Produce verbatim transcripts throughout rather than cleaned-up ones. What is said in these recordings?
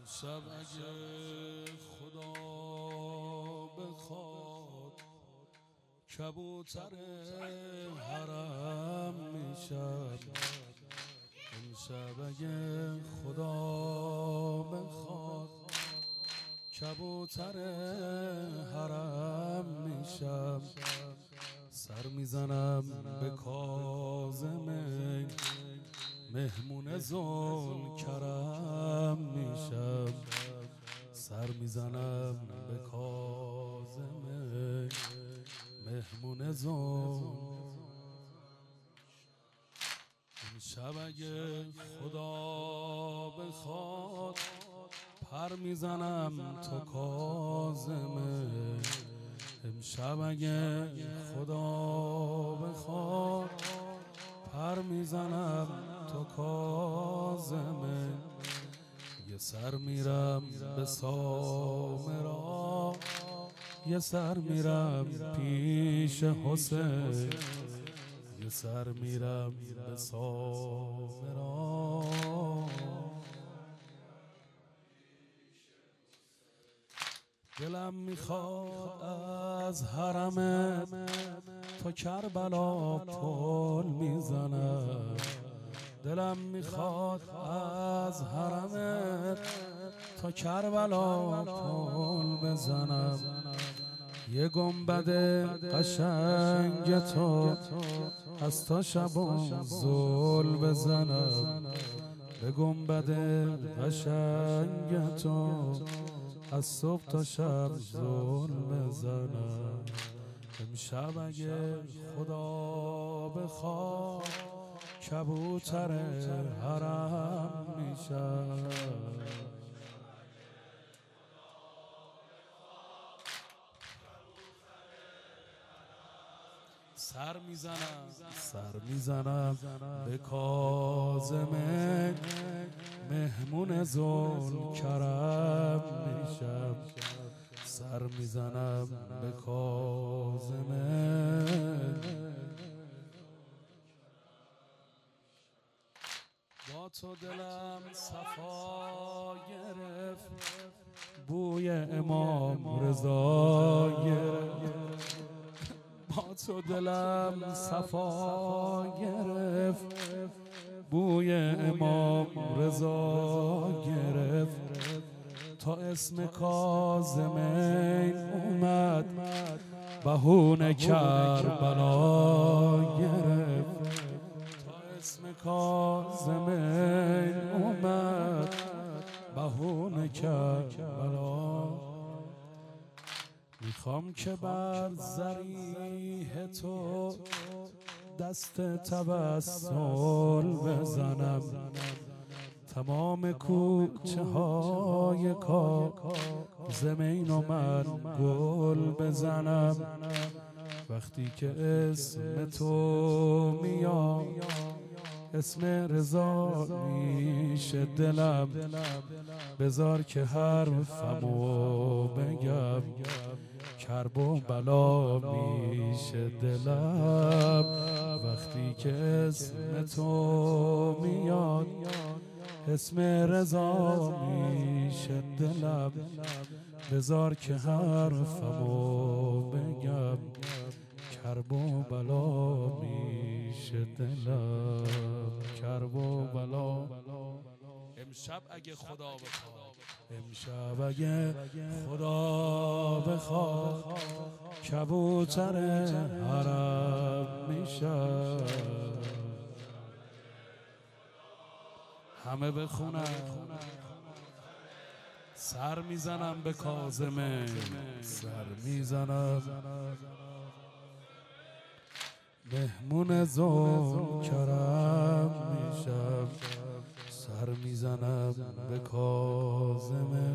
شب اگه خدا بخواد کبوتر حرم میشم. امشب اگه خدا بخواد کبوتر حرم میشم. سر میزنم به کاظم مهمون ذوالکرم میشم. سر میزنم به کاظم مهمون ذوالکرم. امشب اگه خدا بخواد پر میزنم تو کاظمه. امشب اگه خدا بخواد پر میزنم تو کاظمه. یه سر میرم به سامرا، یه سر میرم پیش حسین، یه سر میرم به سامرا. دلم میخواد از حرمت تا کربلا پل میزنم. دلم میخواد از حرمت تا کربلا پل بزنم. یه گنبد قشنگ تو از تا شبم زل بزنم. به گنبد قشنگ تو از صبح تا شب زل بزنم. امشب اگه خدا بخواد کبوتر حرم میشم. سر میزنم سر میزنم به کاظم مهمون ذوالکرم میشم. سر میزنم به کاظم. با تو دلم صفا گرفت، بوی امام رضا گرفت. با تو دلم صفا گرفت، بوی امام رضا گرفت. تا اسم کاظمین اومد بهونه کربلا گرفت. تا اسم کاظمین اومد بهونه کربلا. میخوام که بر ضریح تو دست تبسل بزنم. تمام کوچه های کاظمین و من گل بزنم. وقتی که اسم تو میاد اسم رضا میشه دلم. بذار که حرفمو بگم کرب و بلا میشه دلم. وقتی که اسم تو میاد اسم رضا میشه دلم. بذار که حرفمو بگم کرب و بلا میشه دلم. کرب و بلا. امشب اگه خدا بخواد امشب اگه خدا بخواد کبوتر حرم میشم. همه بخونن. سر میزنم به کاظمه، سر میزنم مهمون ذوالکرم میشم. سر میزنم به کاظمه.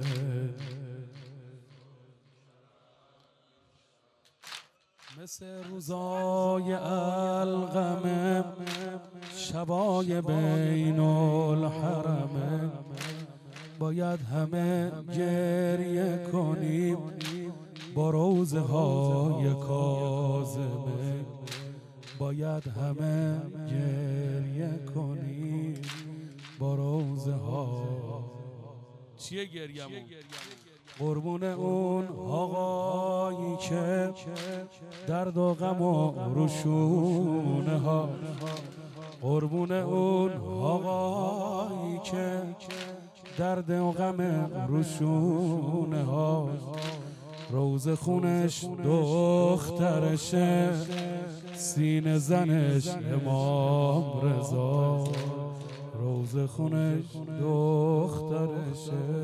مثل روزای القمه شبای بین الحرمه باید همه گریه کنیم با روزه های کاظمه. باید همه گریه کنیم با روزه ها چیه گریمون؟ قربون اون آقایی که درد و غم و روشونه ها، قربون اون آقایی که درد و غم روشونه ها، روز خونش دخترشه، سینه زنش امام رضا، روز خونش دخترشه.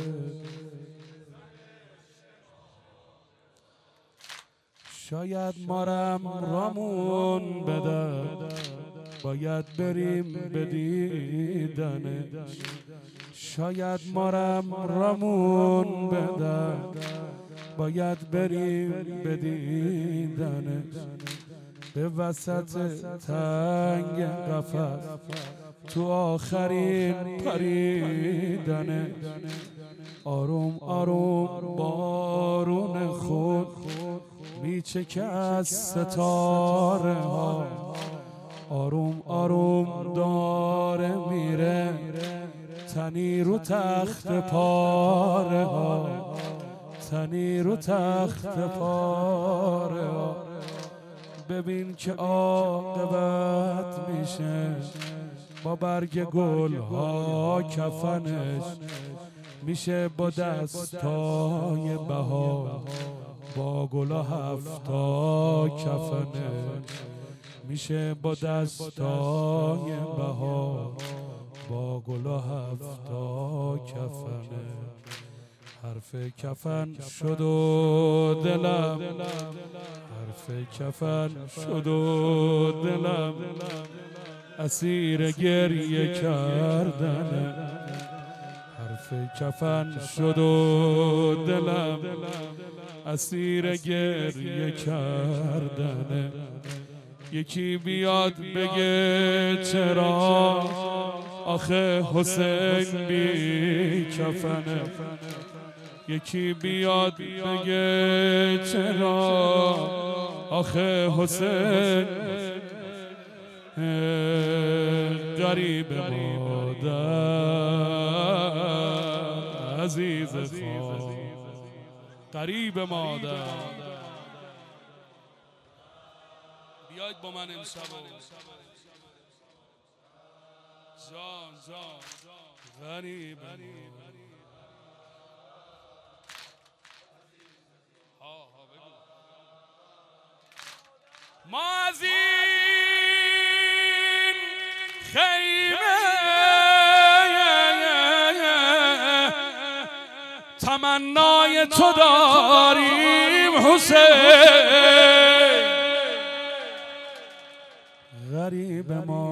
شاید مارم رامون بده، باید بریم بدیدنش، شاید مارم رامون بده، باید بریم بدیدنش، به وسط تنگ قفس تو آخرین پریدنش، آروم آروم بارون خود میچکه از ستاره ها، آروم آروم داره میره تنی رو تخت پاره ها، تنی رو تخت پاره ها. ببین که عاقبت میشه با برگ گل ها کفنش، میشه با دستای بهار با گلا هفتا کفنش، میشه با دستای بهار با گلا هفتا کفنش. حرف کفن شد و دلم، حرف کفن شد و دلم اسیر گریه کردنه، حرف کفن شد و دلم اسیر گریه کردنه. یکی بیاد بگه چرا آخه حسین بی کفنه، یکی بیاد بگه چرا آخه حسین غریب مادر عزیز خان، غریب مادر. بیاید با من امشب جان جان غریب ما از این خیمه تمنای تو داریم حسین، غریب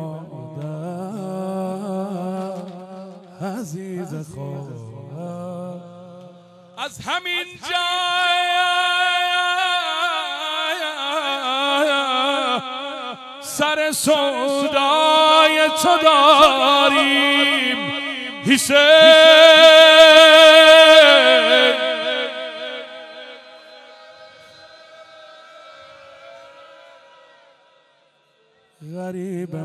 مادر عزیز خواهر، از همین جای سر سودای تو داریم حسین، غریب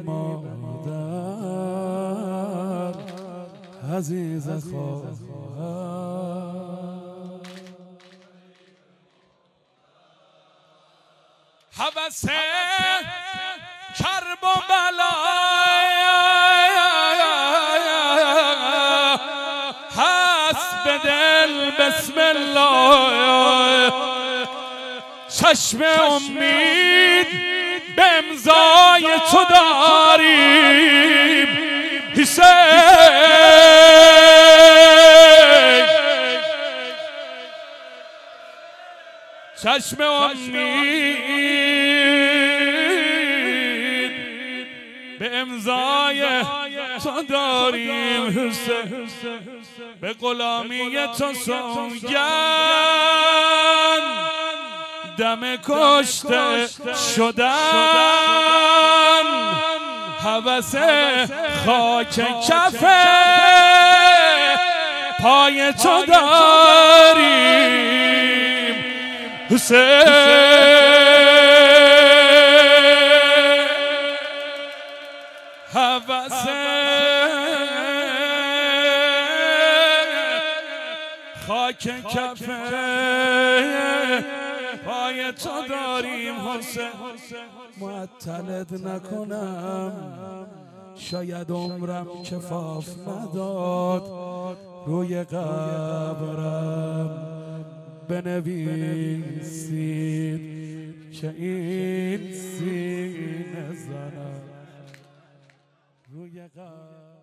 مادر عزیز خواهر. هوس کرب و بلا هست به دل بسم الله، چشم امید به امضای تو داریم حسین، چشم امید به امضای تو داریم حسین، به غلامی تو سوگند دم کشته شدن، هوس خاک کف پای تو داریم حسین، هوس خاک کف پای تو داریم حسین. معطلت نکنم شاید عمرم کفاف نداد، روی قبرم بنویسید که این سینه زنم روی قبرم.